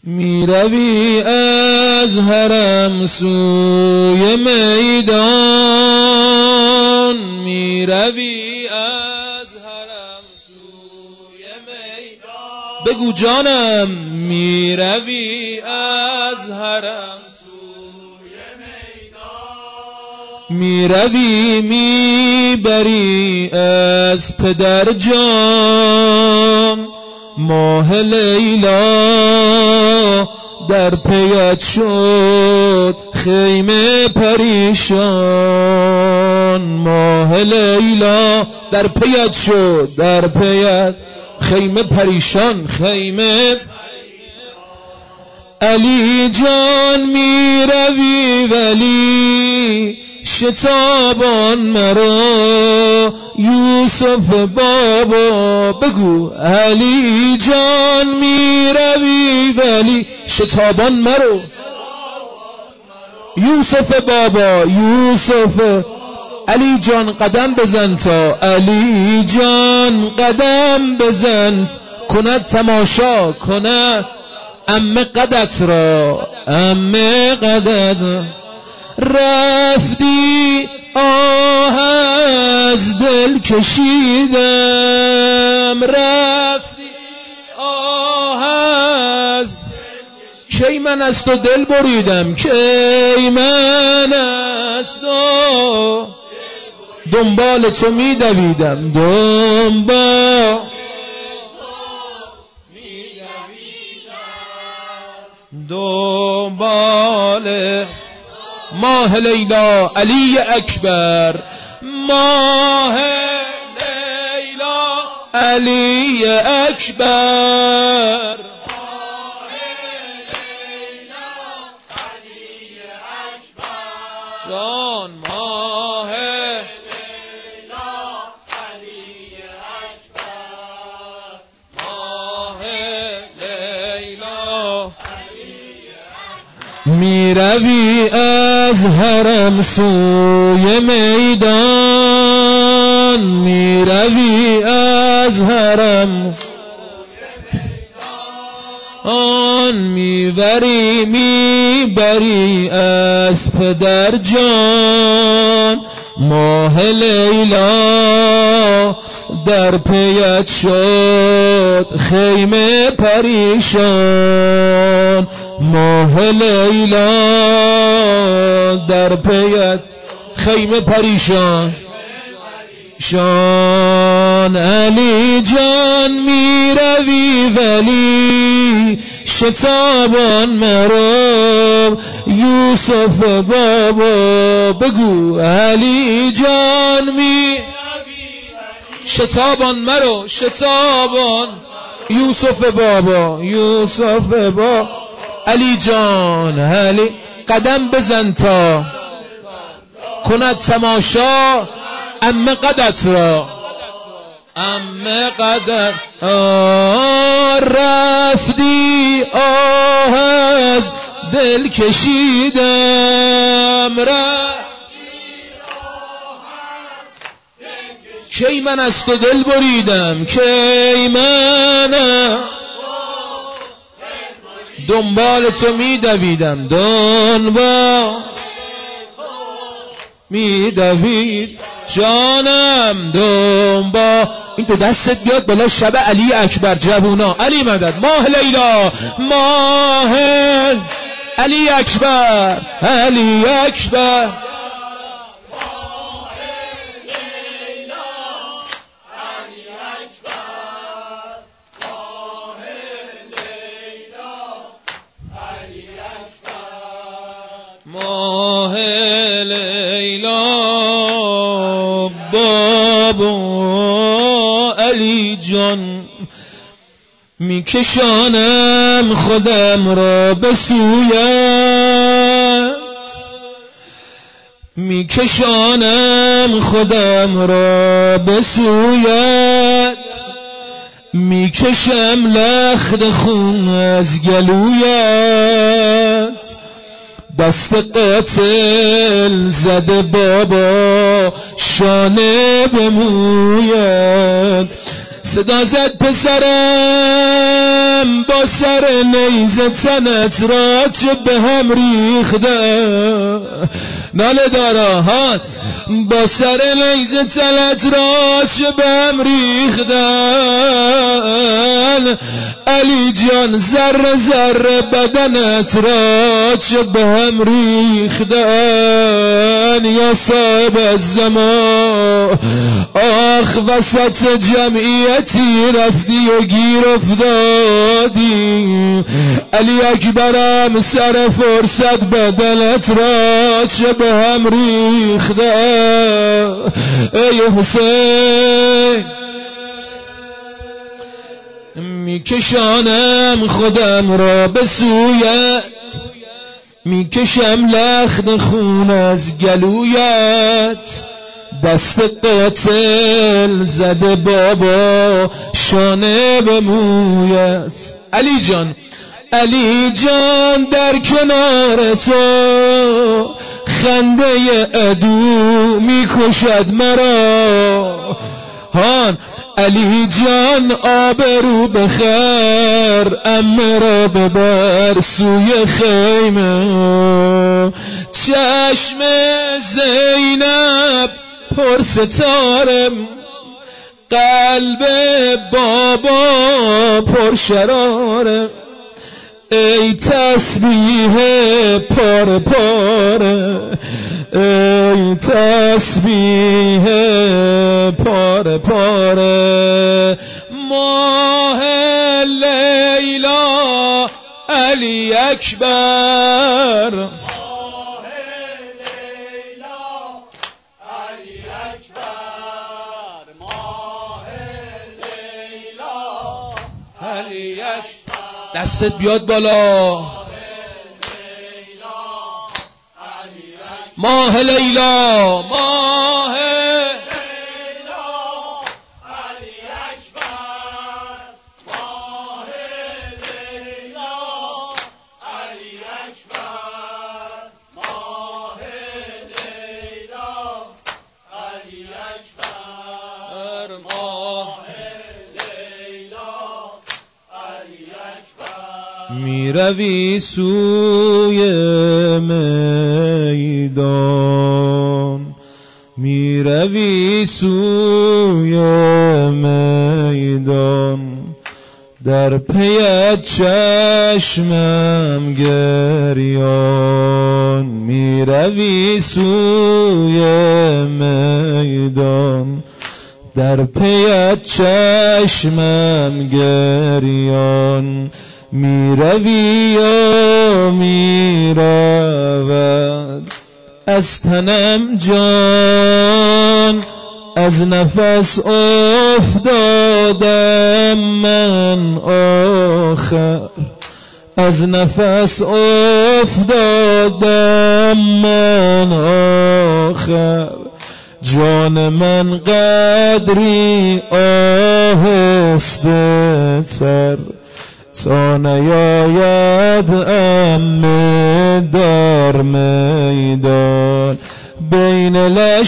میروی از حرم سوی میدان، میروی از حرم سوی میدان. بگو جانم میروی از حرم سوی میدان، میروی میبری از پدر جان. ماه لیلا در پیت شد خیمه پریشان. ماه لیلا در پیت شد، در پیت خیمه پریشان، خیمه. علی جان میروی ولی شتابان مرا یوسف بابا. بگو علی جان میروی ولی شتابان مرا یوسف بابا، یوسف. علی جان قدم بزن تا، علی جان قدم بزن کند تماشا، کند عمه قدت را، عمه قدت. رفتی آه از دل کشیدم، رفتی آه از کی من از تو دل بریدم، کی من از تو دنبال تو میدویدم، دنبال ماه لیلا. علی اکبر ماه لیلا، علی اکبر جان. ماه لیلا علی اکبر، ماه لیلا. میروی از حرم سوی میدان، میروی از حرم آن، میبری از پدر جان. ماه لیلا در پیت شد خیمه پریشان. ماه لیلا در پیت خیمه پریشان شان. علی جان میروی ولی شتابان مرا یوسف بابا. بگو علی جان شتابان مرا، شتابان یوسف بابا، یوسف بابا. علی جان علی قدم بزن تا کند تماشا عمه قدت را، عمه قدت. رفتی آه از دل کشیدم، کی من از تو دل بریدم، کی من دنبال تو میدویدم، دنبال میدوید جانم دنبال. این دو دستت بیاد بالا شب علی اکبر جوونا. علی مدد ماه لیلا، ماه علی اکبر، علی اکبر. ماه لیلا بابا علی جان، میکشانم خودم را به سویت، میکشانم خودم را به سویت. میکشم لخت خون از گلویت. دست قاتل زده بابا شانه به مویت. صدا زد پسرم با سر نیزه تنت را چه به هم ریخته. ناله دارا ها با سر نیزه تنت را چه به هم ریختن. علی جان ذره ذره بدنت را چه به هم ریختن. یا صاحب الزمان آخ وسط جمعیتی رفتی و گیر افتادی. علی اکبرم سر فرصت بدنت را چه به هم ریخته. ای حسین میکشانم خودم را به سویت، میکشم لخت خون از گلویت. دست قاتل زده بابا شانه به مویت. علی جان علی جان در کنار تو خنده عدو میکشد مرا. هان علی جان آبرو بخر عمه را ببر سوی خیمه. چشم زینب پر ستاره، قلب بابا پر شراره. ای تسبیح پاره پاره، ای تسبیح پاره پاره. ماه لیلا علی اکبر، دستت بیاد بالا. ماه لیلا ماه لیلا علی اکبر. ماه لیلا علی اکبر. ماه لیلا علی اکبر. ماه میروی سوی میدان، میروی سوی میدان. در پیت چشمم گریان، میروی سوی میدان. در پیت چشمم گریان. میروی یا میرود از تنم جان، از نفس افتادم من آخر، از نفس افتادم من آخر. جان من قدری آهسته تر، تا نیاید عمه در میدان. بین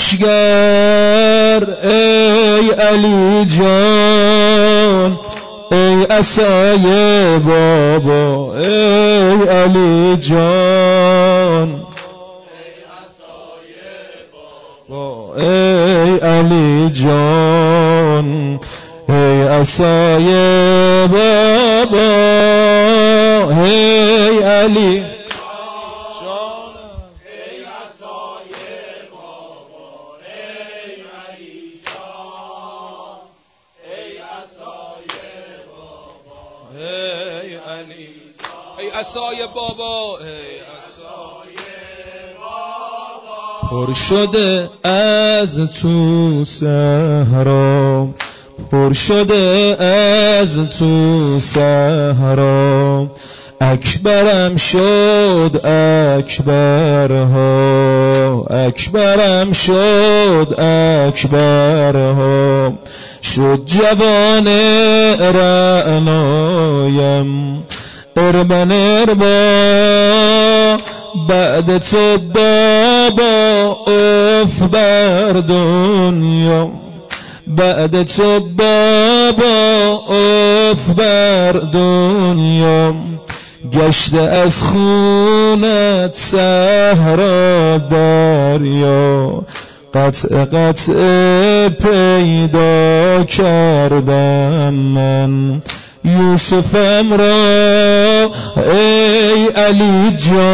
لشگر ای علی جان، ای عصای بابا ای علی جان. ای علی جان ای عصای بابا ای علی جان. ای عصای بابا ای علی جان. ای عصای بابا ای علی جان. ای عصای بابا ای عصای پر شده از تو صحرا، پر شده از تو صحرا. اکبرم شد اکبرها، اکبرم شد اکبرها. شد جوان رعنایم اربن اربا. بعد تو بابا اف بر دنیا، بعد تو بابا با افت بر دنیا گشته از خونت صحرا دریا قطع پیدا کردم من یوسفم را ای علی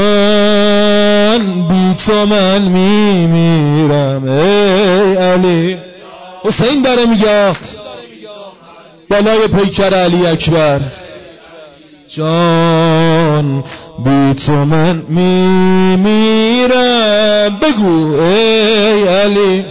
جان بی تو من میمیرم ای علی. حسین داره میگه بالای پیکر علی اکبر جان بی تو من میمیرم بگو ای علی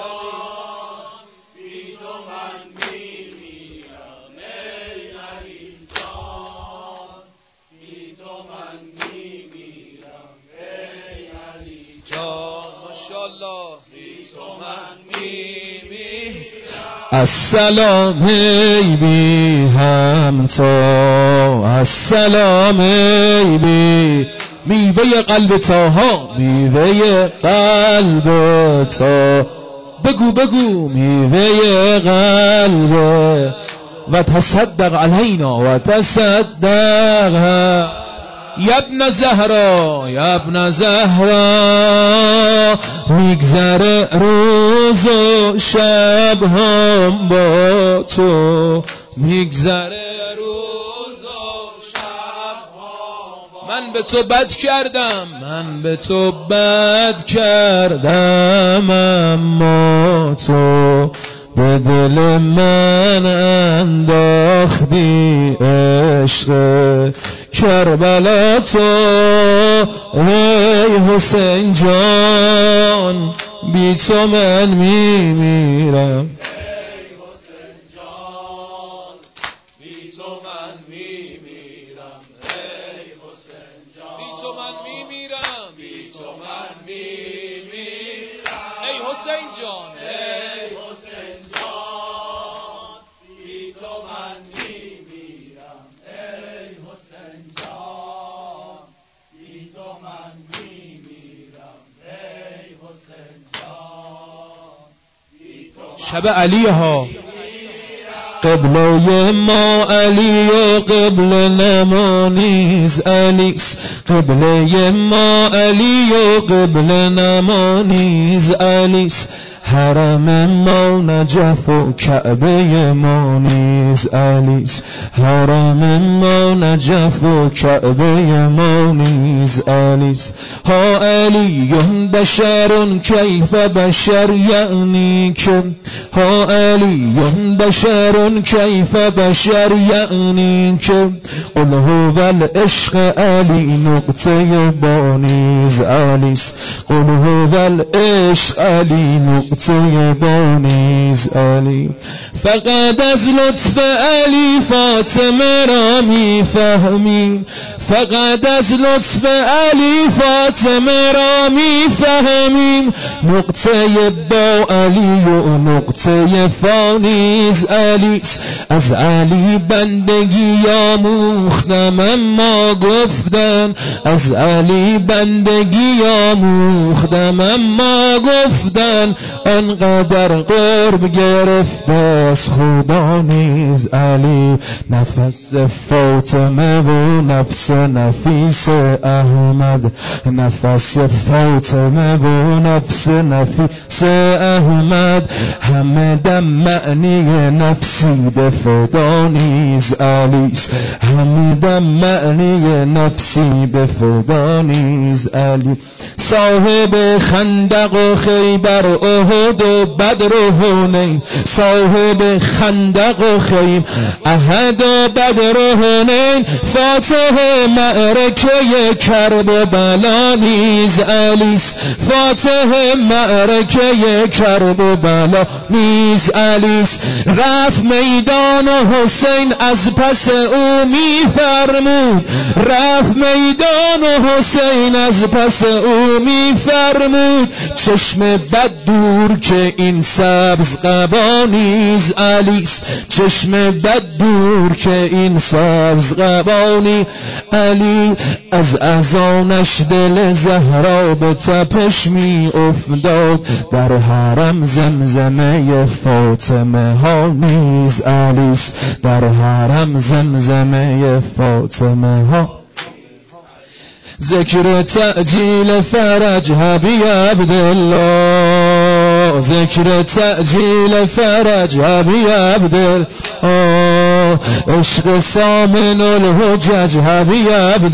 السلام ای بی همتا السلام ای بی میوه قلب تاها میوه قلب تا بگو میوه قلب و تصدق علینا و تصدق یبن زهرا میگذره روز و شب هم با تو میگذره روز و شب هم من به تو بد کردم اما تو به دل من انداختی عشق کربلا تو ای حسین جان بی تو من میمیرم شب علی ها قبله ما علی و قبله نمانیز علیس قبله ما علی و قبله نمانیز علیس حرم ما نجف و کعبه ما نیز علیس حرم ما نجف و کعبه ما نیز علیس ها علی بشر کیف بشر یعنی که ها علی بشر کیف بشر یعنی که قل هو العشق علی نقطه بانیز علیس قل هو العشق علی نقطه بانیز علی فقط از لطف علی فاطمه را میفهمیم فقط از لطف علی فاطمه را میفهمیم نقطه با علی و نقطه فانیز علی از علی بندگی آموختم اما گفتن از علی بندگی آموختم اما گفتن انقدر قرب گرفت از خدا نیز علی نفس فاطمه و نفس نفیس احمد نفس فاطمه و نفس نفیس احمد همه دم معنی نفسی به فدا نیز علیس همه دم معنی نفسی به فدا نیز علی صاحب خندق و خیبر احد و بدر و حنین صاحب خندق و خیم احد و بدر و حنین فاتح معرکه کرب و بلا نیز علیس فاتح معرکه کرب و بلا نیز علیس رفت میدان و حسین از پس او میفرمود رفت میدان و حسین از پس او میفرمود چشم بد دور دور که این سبز قبا نیز علیست، چشم بد دور که این سبز قبا نیز علی. از اذانش دل زهرا به تپش می افتاد، در حرم زمزمه فاطمه ها نیز علیست، در حرم زمزمه فاطمه ها. ذکر تعجیل فرج حبی عبدالله، ذکر تعجیل فرج حبی عبدالله، عشق سامن الحجج حبی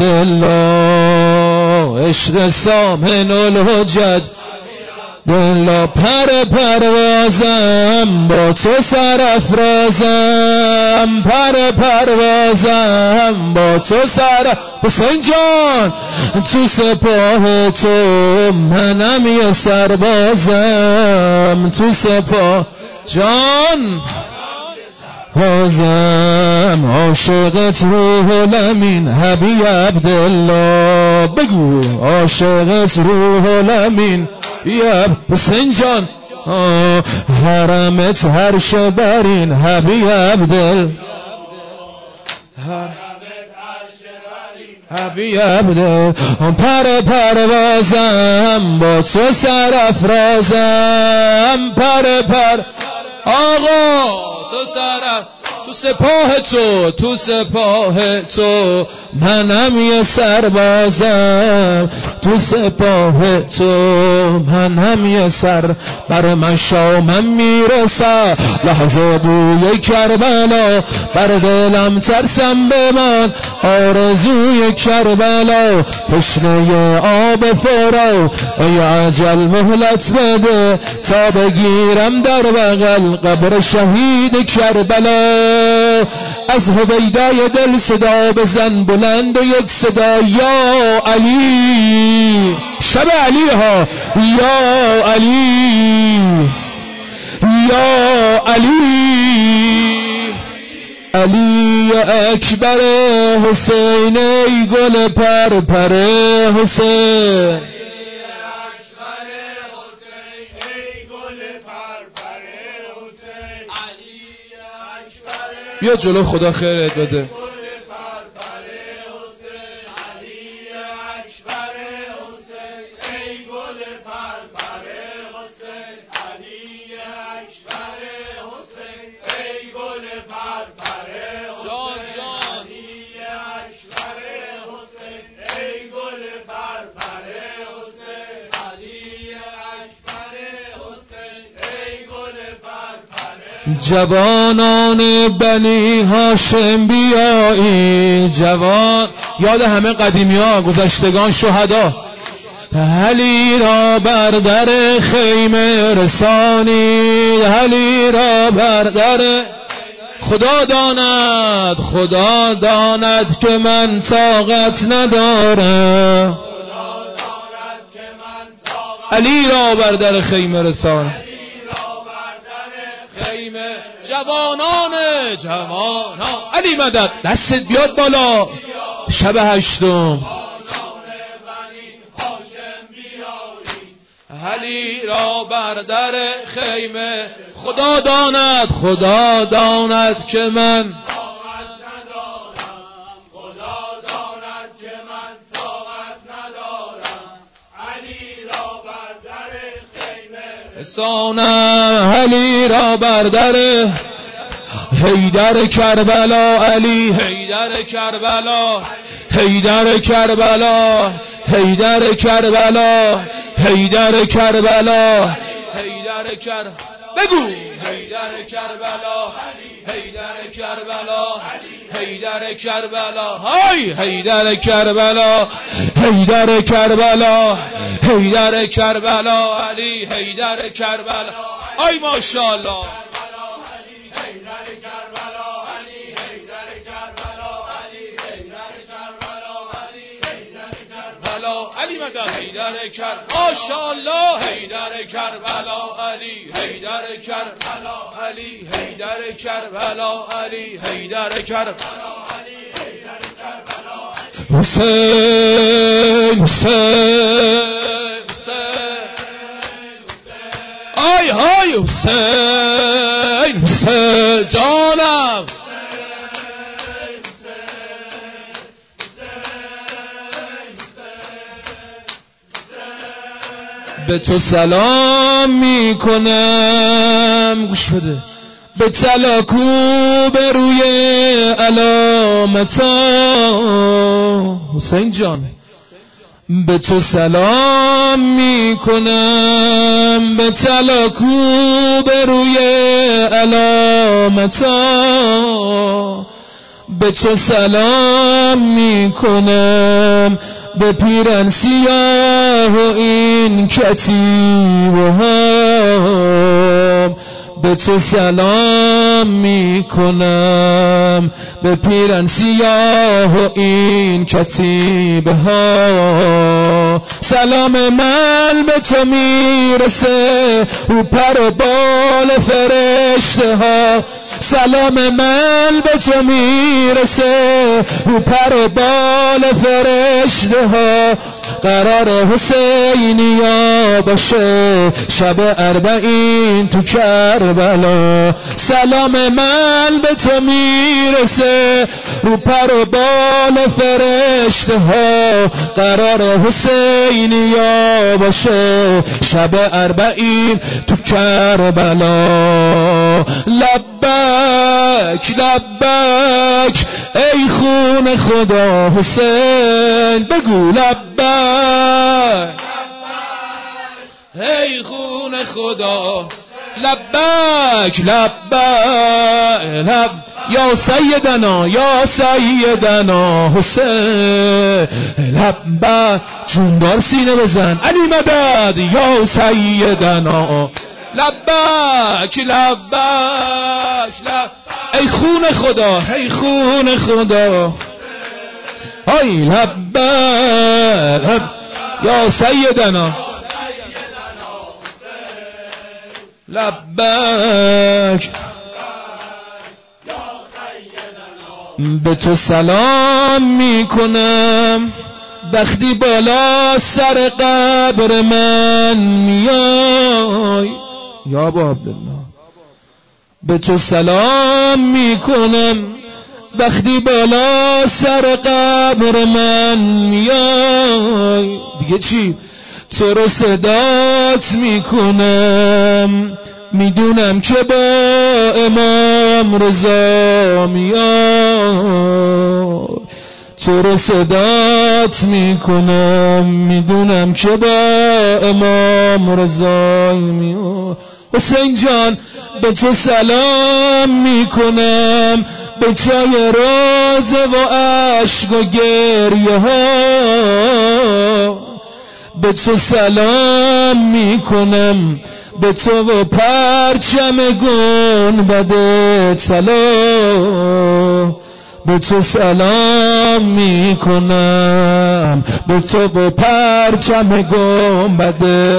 عبدالله، عشق سامن الحجج دلا. پر پروازم با تو سرافرازم، پر پروازم با تو سر. حسین جان تو سپاه تو منم یه سربازم، تو سپاه جان حازم عاشقت روح الامین حبی عبدالله. بگو عاشقت روح الامین یا حسین جان، حرمت هر شبرین حبی عبدالله، حبی عبدالله. پر پروازم با تو سرافرازم، پر آقا تو تو سپاه تو سپاه تو منم یه سربازم، تو سپاه تو منم یه سر. بر من شامم میرسه لحظه بوی کربلا، بر دلم ترسم بمان آرزوی کربلا. تشنه آب فرا ای عجل مهلت بده، تا بگیرم در بغل قبر شهید کربلا. از هویدای دل صدا بزن بلند و یک صدا، یا علی شب علی ها، یا علی یا علی، علی اکبر حسین ای گل پرپر حسین، بیا جلو خدا خیرت بده. جوانان بنی هاشم بیایی، جوان یاد همه قدیمی ها گذشتگان شهدا. علی را بر در خیمه رسانید، علی را بر در. خدا داند که من طاقت ندارم، علی را بر در خیمه رسانید. جوانان علی مدد، دستت بیاد بالا شب هشتم. علی را بر در خیمه، خدا داند که من رسانم، علی را بر در حیدر کربلا، علی حیدر کربلا، حیدر کربلا، حیدر کربلا، حیدر کربلا، حیدر کربلا. بگو حیدر کربلا، حیدر کربلا، حیدر کربلا، های حیدر کربلا، حیدر کربلا، حیدر کربلا، علی حیدر کربلا. آی ماشاءالله علی مدد، حیدر کربلا ماشاءالله، حیدر کربلا، علی حیدر کربلا، علی حیدر کربلا، علی حیدر کربلا، علی حیدر کربلا. حسین حسین حسین، آی حسین حسین جانم به تو سلام میکنم، گوش بده، به تلاکو به روی علامتا. حسین جان به تو سلام میکنم، به تلاکو به روی علامتا. به تو سلام میکنم، به پیرن سیاه و این کتیبه ها. به تو سلام میکنم، به پیرن سیاه و این کتیبه ها. سلام من به تو میرسه رو پر و بال فرشته ها. سلام من به تو میرسه رو پر و بال فرشته ها. قرار حسینیا باشه شب اربعین تو کربلا. سلام من به تو میرسه رو پر و بال فرشته ها. قرار حسینیا باشه شب اربعین تو کربلا. لبک لبک ای خون خدا حسین، بگو لبک ای خون خدا. لبک لبک یا سیدنا یا سیدنا حسین. لبک جوندار سینه بزن علی مدد یا سیدنا. لبک لبک ای خون خدا ای خون خدا. ای لبک یا سیدنا لبک. به تو سلام میکنم وقتی بالا سر قبر من میای یا ابا عبدالله. به تو سلام میکنم وقتی بالا سر قبر من میای. دیگه چی؟ تو رو صدات میکنم، میدونم که با امام رضا میای. تو رو صدات میکنم، میدونم که با امام رضا میای. حسین جان به تو سلام میکنم، به جای روزه و عشق و گریه ها. به تو سلام میکنم، به تو و پرچم گنبد طلا. به تو سلام میکنم، به تو و پرچم گنبد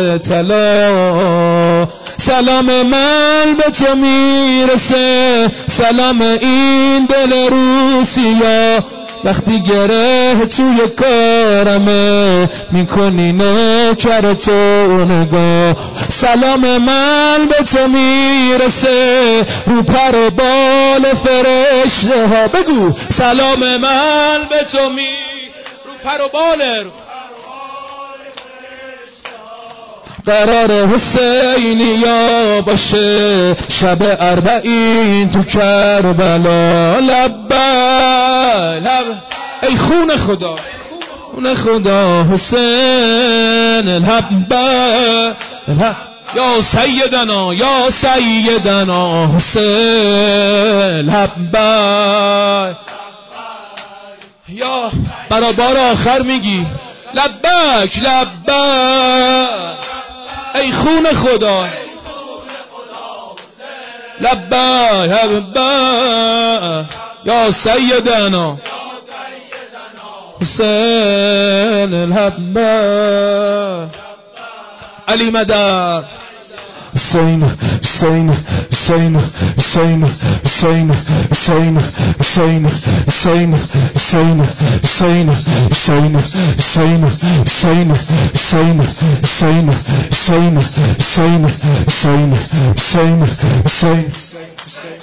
طلا. سلام من به تو میرسه، سلام این دل روسیا. وقتی گره توی کارمه میکنی نوکر تو نگاه. سلام من به تو میرسه رو پر و بال فرشته ها. بگو سلام من به تو رو پر و بال قرار حسینیا باشه شب اربعین تو کربلا. لبک ای خون خدا خون خدا حسین. لبک یا سیدنا یا سیدنا حسین. لبک یا برای بار آخر میگی لبک لبک ای خون خدا. لبک لبک یا سیدنا حسین. لبک علی مدد حسین حسین حسین حسین حسین حسین حسین حسین حسین حسین حسین حسین حسین حسین حسین حسین حسین حسین حسین حسین.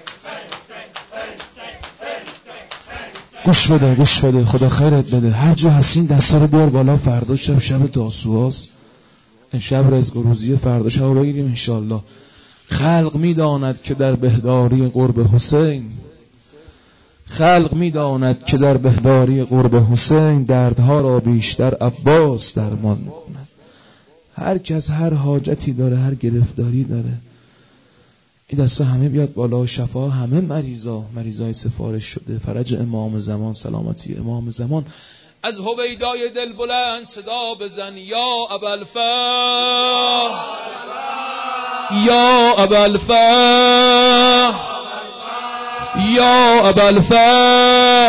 گوش بده گوش بده، خدا خیرت بده. هر جا هستین دستا رو بیار بالا. فردا شب تاسوعاست، امشب رزق و روزی، فردا شب رو بگیریم انشالله. خلق میداند که در بهداری قرب حسین، خلق میداند که در بهداری قرب حسین، دردها را بیشتر عباس درمان میکند. هر کس هر حاجتی داره، هر گرفتاری داره، این دستا همه بیاد بالا. شفا همه مریضای سفارش شده، فرج امام زمان، سلامتی امام زمان. از هویدای دل بلند صدا بزن یا ابوالفضل، یا ابوالفضل، یا ابوالفضل،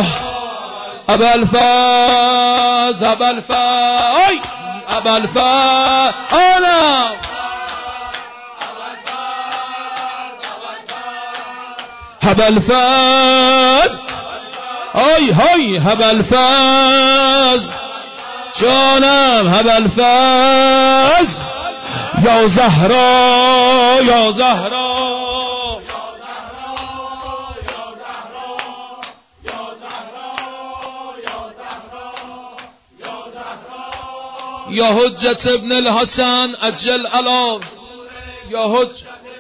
ابوالفضل، ابوالفضل، ابوالفضل، آنا ابوالفضل، های های ابوالفضل، جانم ابوالفضل، یا زهرا، یا زهرا، یا حجت ابن الحسن عجل علا، یا حجت